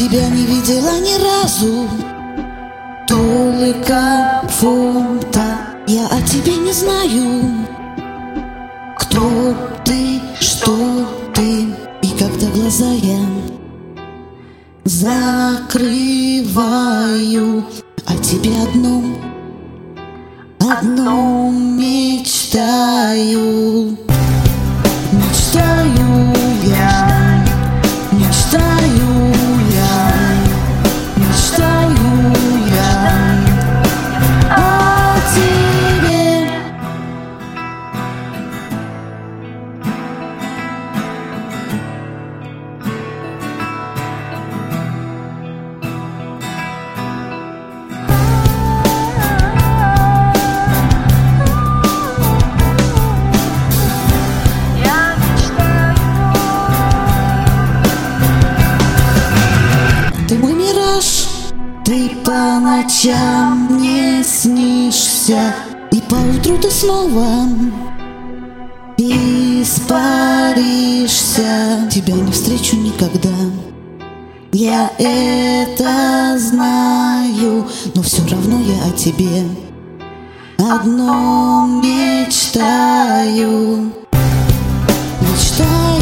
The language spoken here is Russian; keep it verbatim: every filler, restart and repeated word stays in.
тебя не видела ни разу, только фото. Я о тебе не знаю, кто ты, что ты. И когда глаза я закрываю, о тебе одном, одном мечтаю. Мечтаю я, мечтаю я, мечтаю я о тебе. Ты мой мираж, ты по ночам мне снишься, и поутру ты снова испаришься. Тебя не встречу никогда, я это знаю, но все равно я о тебе одном мечтаю. Мечтаю